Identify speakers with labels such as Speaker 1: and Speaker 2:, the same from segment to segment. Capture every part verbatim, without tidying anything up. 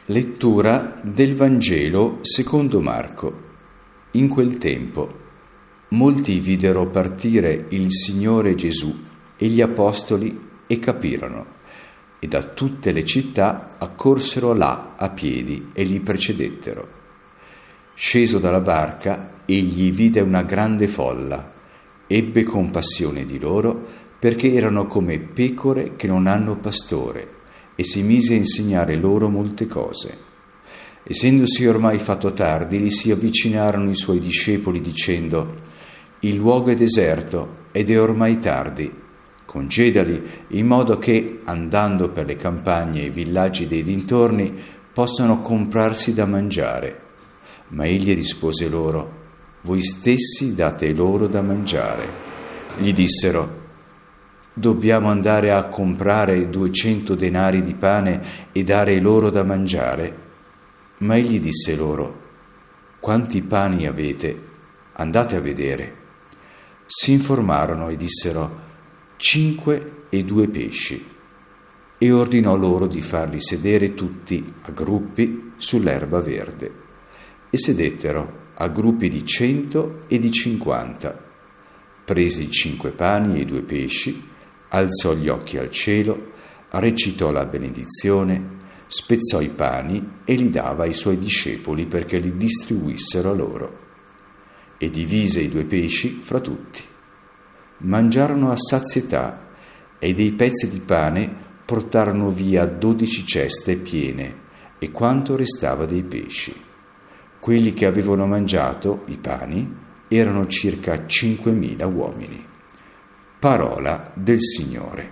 Speaker 1: Lettura del Vangelo secondo Marco. In quel tempo molti videro partire il Signore Gesù e gli apostoli e capirono, e da tutte le città accorsero là a piedi e gli precedettero. Sceso dalla barca, egli vide una grande folla, ebbe compassione di loro perché erano come pecore che non hanno pastore, e si mise a insegnare loro molte cose. Essendosi ormai fatto tardi, gli si avvicinarono i suoi discepoli dicendo: «Il luogo è deserto ed è ormai tardi. Congedali in modo che, andando per le campagne e i villaggi dei dintorni, possano comprarsi da mangiare». Ma egli rispose loro: «Voi stessi date loro da mangiare». Gli dissero: «Dobbiamo andare a comprare duecento denari di pane e dare loro da mangiare?» Ma egli disse loro: «Quanti pani avete? Andate a vedere». Si informarono e dissero: «Cinque e due pesci». E ordinò loro di farli sedere tutti a gruppi sull'erba verde. E sedettero a gruppi di cento e di cinquanta. Presi i cinque pani e i due pesci, alzò gli occhi al cielo, recitò la benedizione, spezzò i pani e li dava ai suoi discepoli perché li distribuissero a loro. E divise i due pesci fra tutti. Mangiarono a sazietà e dei pezzi di pane portarono via dodici ceste piene e quanto restava dei pesci. Quelli che avevano mangiato i pani erano circa cinquemila uomini. Parola del Signore.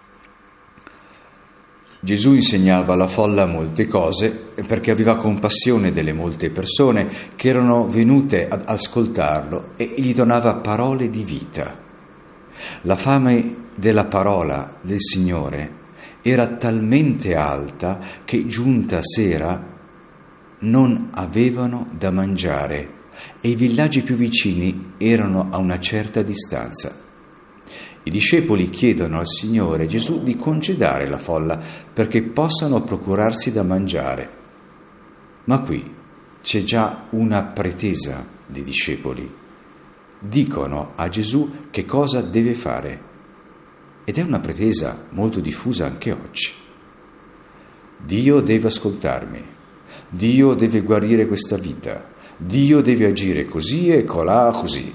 Speaker 1: Gesù insegnava alla folla molte cose perché aveva compassione delle molte persone che erano venute ad ascoltarlo e gli donava parole di vita. La fame della parola del Signore era talmente alta che, giunta sera, non avevano da mangiare e i villaggi più vicini erano a una certa distanza. I discepoli chiedono al Signore Gesù di congedare la folla perché possano procurarsi da mangiare. Ma qui c'è già una pretesa di discepoli. Dicono a Gesù che cosa deve fare. Ed è una pretesa molto diffusa anche oggi. Dio deve ascoltarmi. Dio deve guarire questa vita. Dio deve agire così e colà così.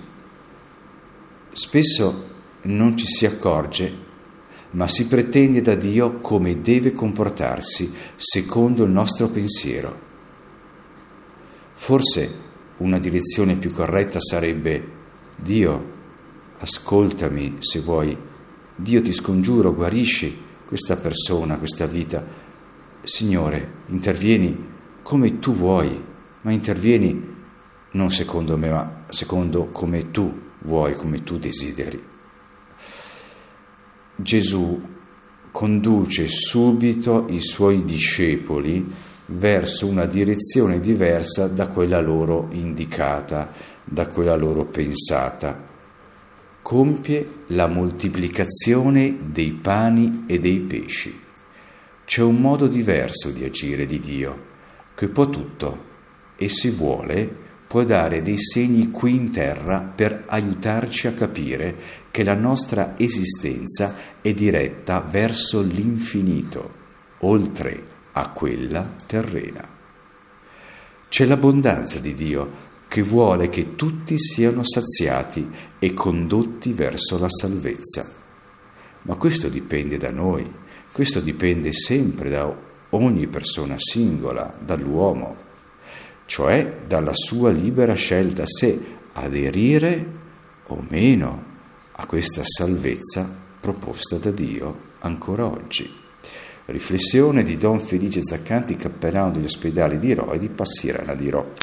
Speaker 1: Spesso non ci si accorge, ma si pretende da Dio come deve comportarsi secondo il nostro pensiero. Forse una direzione più corretta sarebbe: Dio, ascoltami se vuoi. Dio, ti scongiuro, guarisci questa persona, questa vita. Signore, intervieni come tu vuoi, ma intervieni non secondo me, ma secondo come tu vuoi, come tu desideri. Gesù conduce subito i suoi discepoli verso una direzione diversa da quella loro indicata, da quella loro pensata. Compie la moltiplicazione dei pani e dei pesci. C'è un modo diverso di agire di Dio, che può tutto e, se vuole, può dare dei segni qui in terra per aiutarci a capire che la nostra esistenza è diretta verso l'infinito, oltre a quella terrena. C'è l'abbondanza di Dio che vuole che tutti siano saziati e condotti verso la salvezza. Ma questo dipende da noi, questo dipende sempre da ogni persona singola, dall'uomo, cioè dalla sua libera scelta se aderire o meno a questa salvezza proposta da Dio ancora oggi. Riflessione di Don Felice Zaccanti, cappellano degli ospedali di Rho e di Passirana di Rho.